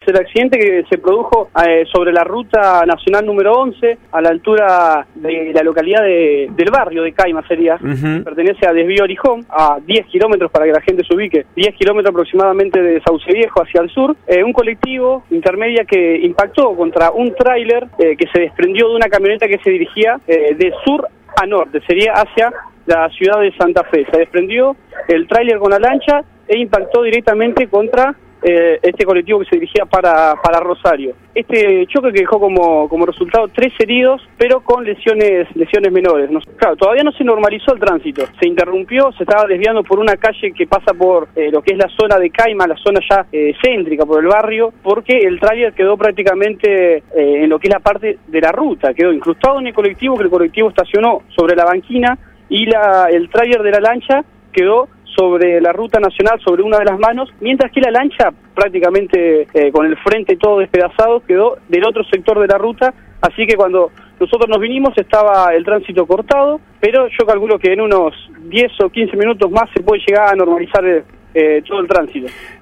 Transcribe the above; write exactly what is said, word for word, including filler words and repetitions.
el accidente que se produjo eh, sobre la ruta nacional número once, a la altura de la localidad de, del barrio de Caima sería, uh-huh. Pertenece a Desvío Orijón, a diez kilómetros para que la gente se ubique, diez kilómetros aproximadamente de Sauce Viejo hacia el sur, eh, un colectivo intermedia que impactó contra un tráiler eh, que se desprendió de una camioneta que se dirigía eh, de sur a norte, sería hacia la ciudad de Santa Fe. Se desprendió el tráiler con la lancha e impactó directamente contra eh, este colectivo que se dirigía para, para Rosario. Este choque que dejó como, como resultado tres heridos, pero con lesiones lesiones menores. No, claro, todavía no se normalizó el tránsito, se interrumpió, se estaba desviando por una calle que pasa por eh, lo que es la zona de Caima, la zona ya eh, céntrica por el barrio, porque el tráiler quedó prácticamente eh, en lo que es la parte de la ruta, quedó incrustado en el colectivo, que el colectivo estacionó sobre la banquina, y la, el tráiler de la lancha quedó sobre la ruta nacional, sobre una de las manos, mientras que la lancha, prácticamente eh, con el frente todo despedazado, quedó del otro sector de la ruta, así que cuando nosotros nos vinimos estaba el tránsito cortado, pero yo calculo que en unos diez o quince minutos más se puede llegar a normalizar eh, todo el tránsito.